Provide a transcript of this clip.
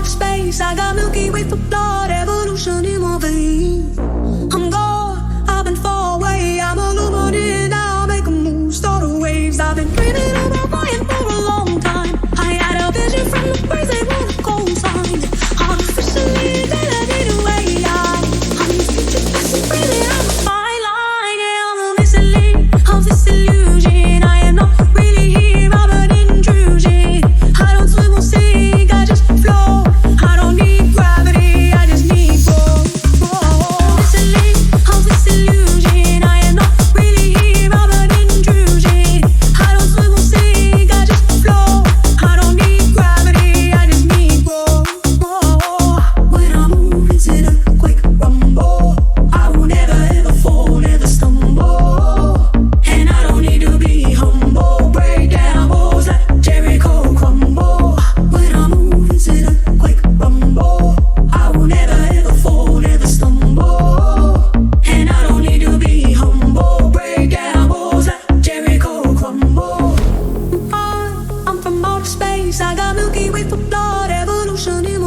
space. I got Milky Way for blood, evolution in my veins. I'm gone, I've been far away. I'm illuminated now, make a move, start the waves. I've been dreaming about flying for a long time. I had a vision from the birds, they were the cold signs. Artificially, they let it away. I'm these future passing, breathing out the skyline. Yeah, I'm a mystery of this illusion. I am not really here, I'm an intrusion. I don't swim or sink, I just float. I don't need gravity, I just need growth. Mystery of this illusion. I am not really here, I'm an intrusion. I don't swim or sink, I just float. I don't need gravity, I just need growth. When I move, it's an earthquake rumble. I will never ever fall, never stumble. And I don't need to be humble. Break down walls like Jericho crumble. When I move, it's an earthquake rumble. I will never ever fall, never stumble. And I don't need to be humble. Break down walls like Jericho crumble. I'm from outer space. I got Milky Way for blood, evolution in